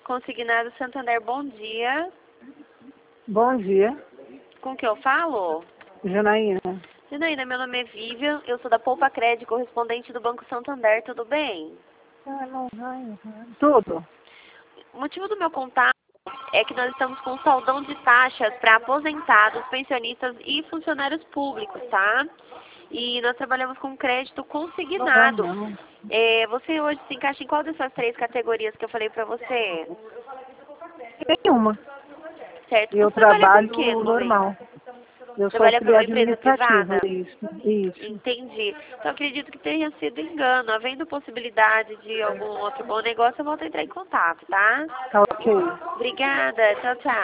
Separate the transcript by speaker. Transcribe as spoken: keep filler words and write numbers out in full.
Speaker 1: Consignado Santander, bom dia.
Speaker 2: Bom dia,
Speaker 1: Com que eu falo?
Speaker 2: Janaína.
Speaker 1: Janaína, meu nome é Vivian, eu sou da Poupa Crédito, correspondente do Banco Santander, tudo bem?
Speaker 2: Ah, não vai. Tudo.
Speaker 1: O motivo do meu contato é que nós estamos com saldão de taxas para aposentados, pensionistas e funcionários públicos, tá? E nós trabalhamos com crédito consignado.
Speaker 2: Não, não.
Speaker 1: É, você hoje se encaixa em qual dessas três categorias que eu falei para você?
Speaker 2: Nenhuma.
Speaker 1: Certo?
Speaker 2: Eu
Speaker 1: Você trabalha com o
Speaker 2: trabalho
Speaker 1: quê no momento?
Speaker 2: normal. Eu sou
Speaker 1: Trabalha para uma
Speaker 2: auxiliar
Speaker 1: empresa
Speaker 2: administrativa,
Speaker 1: privada?
Speaker 2: isso. Isso.
Speaker 1: Entendi. Então acredito que tenha sido engano. Havendo possibilidade de algum outro bom negócio, eu volto a entrar em contato, tá?
Speaker 2: Tá ok.
Speaker 1: Obrigada. Tchau, tchau.